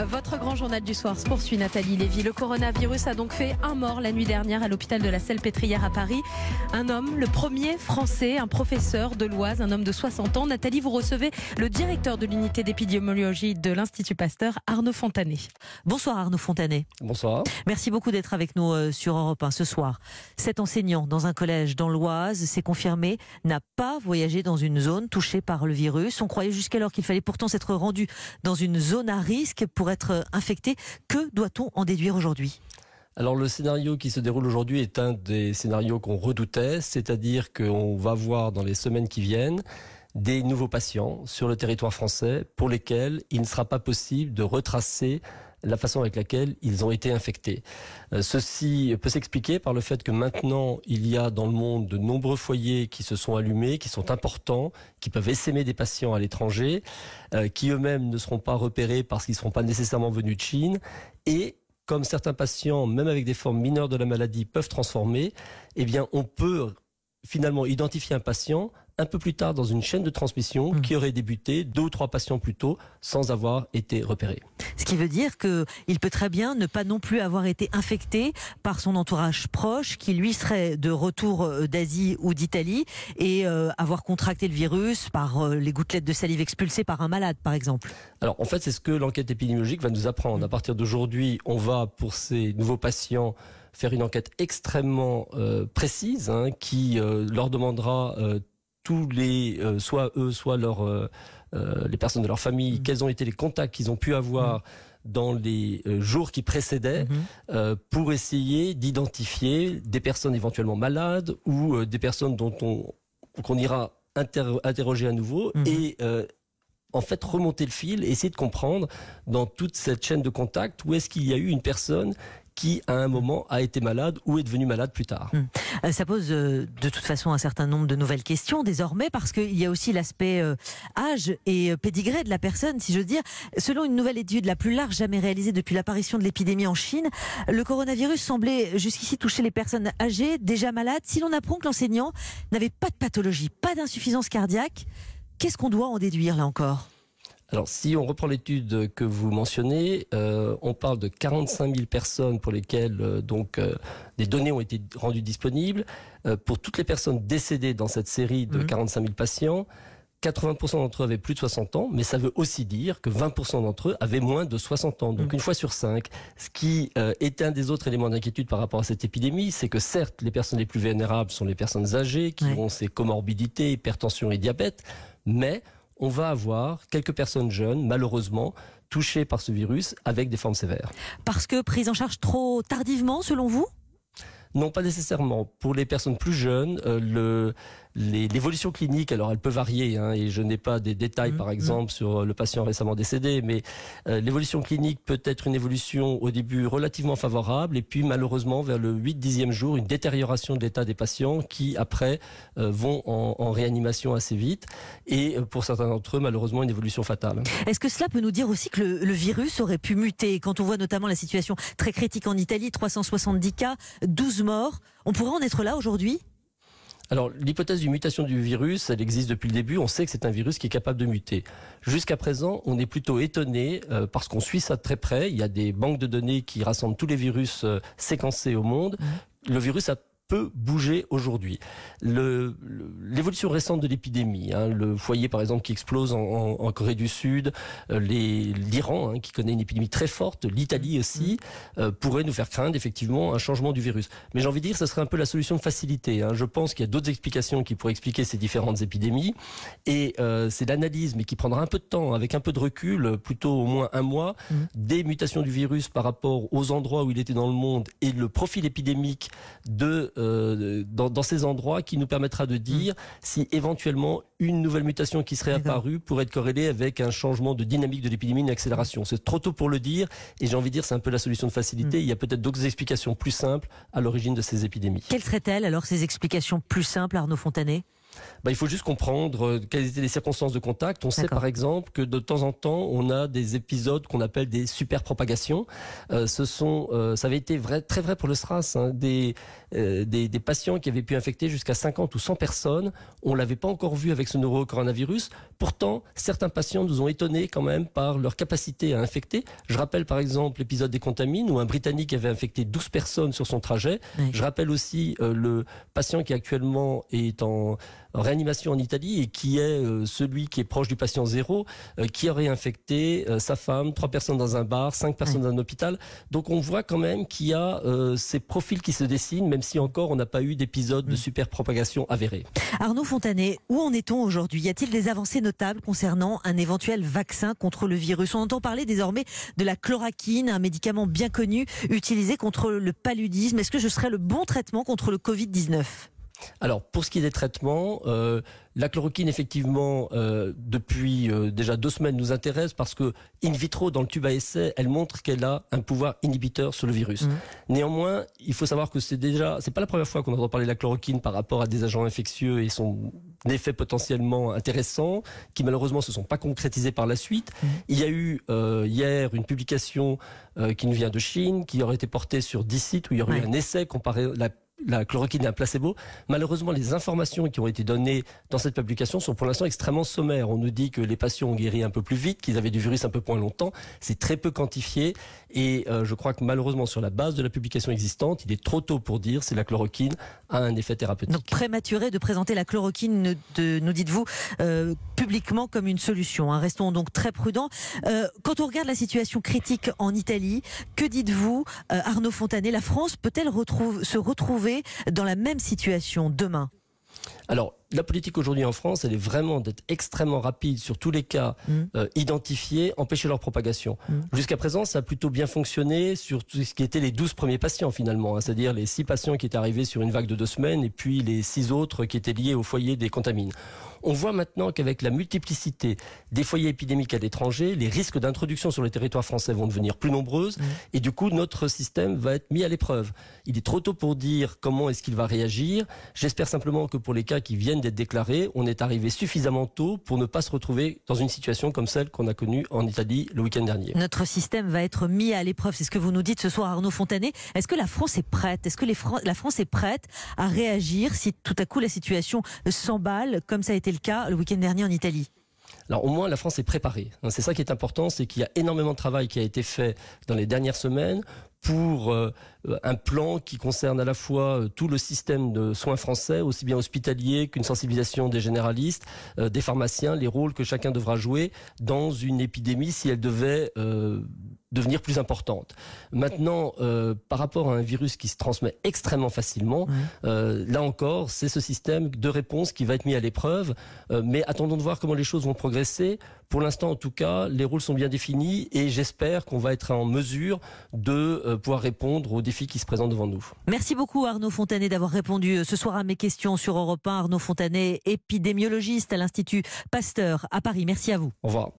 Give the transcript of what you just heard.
Votre grand journal du soir se poursuit, Nathalie Lévy. Le coronavirus a donc fait un mort la nuit dernière à l'hôpital de la Salpêtrière à Paris. Un homme, le premier français, un professeur de l'Oise, un homme de 60 ans. Nathalie, vous recevez le directeur de l'unité d'épidémiologie de l'Institut Pasteur, Arnaud Fontanet. Bonsoir Arnaud Fontanet. Bonsoir. Merci beaucoup d'être avec nous sur Europe 1 ce soir. Cet enseignant dans un collège dans l'Oise, c'est confirmé, n'a pas voyagé dans une zone touchée par le virus. On croyait jusqu'alors qu'il fallait pourtant s'être rendu dans une zone à risque pour être infecté. Que doit-on en déduire aujourd'hui ? Alors le scénario qui se déroule aujourd'hui est un des scénarios qu'on redoutait, c'est-à-dire qu'on va voir dans les semaines qui viennent des nouveaux patients sur le territoire français pour lesquels il ne sera pas possible de retracer la façon avec laquelle ils ont été infectés. Ceci peut s'expliquer par le fait que maintenant, il y a dans le monde de nombreux foyers qui se sont allumés, qui sont importants, qui peuvent essaimer des patients à l'étranger, qui eux-mêmes ne seront pas repérés parce qu'ils ne seront pas nécessairement venus de Chine. Et comme certains patients, même avec des formes mineures de la maladie, peuvent transformer, eh bien, on peut finalement identifier un patient un peu plus tard dans une chaîne de transmission qui aurait débuté 2 ou 3 patients plus tôt sans avoir été repéré. Ce qui veut dire qu'il peut très bien ne pas non plus avoir été infecté par son entourage proche qui lui serait de retour d'Asie ou d'Italie et avoir contracté le virus par les gouttelettes de salive expulsées par un malade par exemple. Alors en fait c'est ce que l'enquête épidémiologique va nous apprendre. À partir d'aujourd'hui on va pour ces nouveaux patients faire une enquête extrêmement précise qui leur demandera tous les, soit eux, soit les personnes de leur famille, quels ont été les contacts qu'ils ont pu avoir dans les jours qui précédaient pour essayer d'identifier des personnes éventuellement malades ou des personnes qu'on ira interroger à nouveau et en fait remonter le fil et essayer de comprendre dans toute cette chaîne de contacts où est-ce qu'il y a eu une personne qui, à un moment, a été malade ou est devenue malade plus tard. Ça pose de toute façon un certain nombre de nouvelles questions désormais, parce qu'il y a aussi l'aspect âge et pédigré de la personne, si je veux dire. Selon une nouvelle étude la plus large jamais réalisée depuis l'apparition de l'épidémie en Chine, le coronavirus semblait jusqu'ici toucher les personnes âgées, déjà malades. Si l'on apprend que l'enseignant n'avait pas de pathologie, pas d'insuffisance cardiaque, qu'est-ce qu'on doit en déduire là encore ? Alors, si on reprend l'étude que vous mentionnez, on parle de 45 000 personnes pour lesquelles des données ont été rendues disponibles. Pour toutes les personnes décédées dans cette série de 45 000 patients, 80% d'entre eux avaient plus de 60 ans, mais ça veut aussi dire que 20% d'entre eux avaient moins de 60 ans, donc une fois sur 5. Ce qui est un des autres éléments d'inquiétude par rapport à cette épidémie, c'est que certes, les personnes les plus vulnérables sont les personnes âgées qui ont ces comorbidités, hypertension et diabète, mais on va avoir quelques personnes jeunes, malheureusement, touchées par ce virus avec des formes sévères. Parce que prise en charge trop tardivement, selon vous ? Non, pas nécessairement. Pour les personnes plus jeunes, l'évolution clinique, alors elle peut varier, et je n'ai pas des détails par exemple sur le patient récemment décédé, mais l'évolution clinique peut être une évolution au début relativement favorable et puis malheureusement vers le 8-10e jour, une détérioration de l'état des patients qui après vont en réanimation assez vite et pour certains d'entre eux malheureusement une évolution fatale. Est-ce que cela peut nous dire aussi que le virus aurait pu muter quand on voit notamment la situation très critique en Italie, 370 cas, 12 morts, on pourrait en être là aujourd'hui ? Alors, l'hypothèse d'une mutation du virus, elle existe depuis le début. On sait que c'est un virus qui est capable de muter. Jusqu'à présent, on est plutôt étonné parce qu'on suit ça de très près. Il y a des banques de données qui rassemblent tous les virus séquencés au monde. Le virus peut bouger aujourd'hui. L'évolution récente de l'épidémie, le foyer par exemple qui explose en Corée du Sud, l'Iran qui connaît une épidémie très forte, l'Italie aussi, pourrait nous faire craindre effectivement un changement du virus. Mais j'ai envie de dire que ce serait un peu la solution de facilité. Je pense qu'il y a d'autres explications qui pourraient expliquer ces différentes épidémies et c'est l'analyse, mais qui prendra un peu de temps, avec un peu de recul, plutôt au moins un mois, des mutations du virus par rapport aux endroits où il était dans le monde et le profil épidémique dans ces endroits qui nous permettra de dire si éventuellement une nouvelle mutation qui serait apparue pourrait être corrélée avec un changement de dynamique de l'épidémie, une accélération. C'est trop tôt pour le dire et j'ai envie de dire c'est un peu la solution de facilité. Il y a peut-être d'autres explications plus simples à l'origine de ces épidémies. Quelles seraient-elles alors ces explications plus simples, Arnaud Fontanet ? Il faut juste comprendre quelles étaient les circonstances de contact. On sait par exemple que de temps en temps, on a des épisodes qu'on appelle des superpropagations. Ça avait été très vrai pour le SRAS, hein, des patients qui avaient pu infecter jusqu'à 50 ou 100 personnes. On l'avait pas encore vu avec ce nouveau coronavirus. Pourtant, certains patients nous ont étonnés quand même par leur capacité à infecter. Je rappelle par exemple l'épisode des Contamines où un Britannique avait infecté 12 personnes sur son trajet. Oui. Je rappelle aussi le patient qui actuellement est en réanimation en Italie et qui est celui qui est proche du patient zéro, qui aurait infecté sa femme, 3 personnes dans un bar, 5 personnes dans un hôpital. Donc on voit quand même qu'il y a ces profils qui se dessinent, même si encore on n'a pas eu d'épisode de superpropagation avérée. Arnaud Fontanet, où en est-on aujourd'hui? Y a-t-il des avancées notables concernant un éventuel vaccin contre le virus? On entend parler désormais de la chloroquine, un médicament bien connu utilisé contre le paludisme. Est-ce que ce serait le bon traitement contre le Covid-19? Alors, pour ce qui est des traitements, la chloroquine, effectivement, depuis déjà 2 semaines, nous intéresse parce que, in vitro, dans le tube à essai, elle montre qu'elle a un pouvoir inhibiteur sur le virus. Néanmoins, il faut savoir que c'est pas la première fois qu'on entend parler de la chloroquine par rapport à des agents infectieux et son effet potentiellement intéressant, qui malheureusement se sont pas concrétisés par la suite. Il y a eu hier une publication qui nous vient de Chine, qui aurait été portée sur 10 sites, où il y aurait eu un essai comparé la chloroquine est un placebo. Malheureusement, les informations qui ont été données dans cette publication sont pour l'instant extrêmement sommaires. On nous dit que les patients ont guéri un peu plus vite, qu'ils avaient du virus un peu moins longtemps. C'est très peu quantifié et je crois que malheureusement, sur la base de la publication existante, il est trop tôt pour dire si la chloroquine a un effet thérapeutique. Donc prématuré de présenter la chloroquine, nous dites-vous, publiquement comme une solution. Hein. Restons donc très prudents. Quand on regarde la situation critique en Italie, que dites-vous, Arnaud Fontanet? La France peut-elle se retrouver dans la même situation demain? Alors, la politique aujourd'hui en France, elle est vraiment d'être extrêmement rapide sur tous les cas identifiés, empêcher leur propagation. Jusqu'à présent, ça a plutôt bien fonctionné sur tout ce qui était les 12 premiers patients finalement, hein, c'est-à-dire les 6 patients qui étaient arrivés sur une vague de 2 semaines et puis les 6 autres qui étaient liés au foyer des Contamines. On voit maintenant qu'avec la multiplicité des foyers épidémiques à l'étranger, les risques d'introduction sur le territoire français vont devenir plus nombreuses et du coup notre système va être mis à l'épreuve. Il est trop tôt pour dire comment est-ce qu'il va réagir. J'espère simplement que pour les cas qui viennent d'être déclarés, on est arrivé suffisamment tôt pour ne pas se retrouver dans une situation comme celle qu'on a connue en Italie le week-end dernier. Notre système va être mis à l'épreuve, c'est ce que vous nous dites ce soir, Arnaud Fontanet. Est-ce que la France est prête? Est-ce que la France est prête à réagir si tout à coup la situation s'emballe comme ça a été le cas le week-end dernier en Italie? Alors au moins la France est préparée. C'est ça qui est important, c'est qu'il y a énormément de travail qui a été fait dans les dernières semaines pour un plan qui concerne à la fois tout le système de soins français, aussi bien hospitalier qu'une sensibilisation des généralistes, des pharmaciens, les rôles que chacun devra jouer dans une épidémie si elle devait devenir plus importante. Maintenant, par rapport à un virus qui se transmet extrêmement facilement, là encore, c'est ce système de réponse qui va être mis à l'épreuve. Mais attendons de voir comment les choses vont progresser. Pour l'instant, en tout cas, les rôles sont bien définis et j'espère qu'on va être en mesure de pouvoir répondre aux défis qui se présentent devant nous. Merci beaucoup Arnaud Fontanet d'avoir répondu ce soir à mes questions sur Europe 1. Arnaud Fontanet, épidémiologiste à l'Institut Pasteur à Paris. Merci à vous. Au revoir.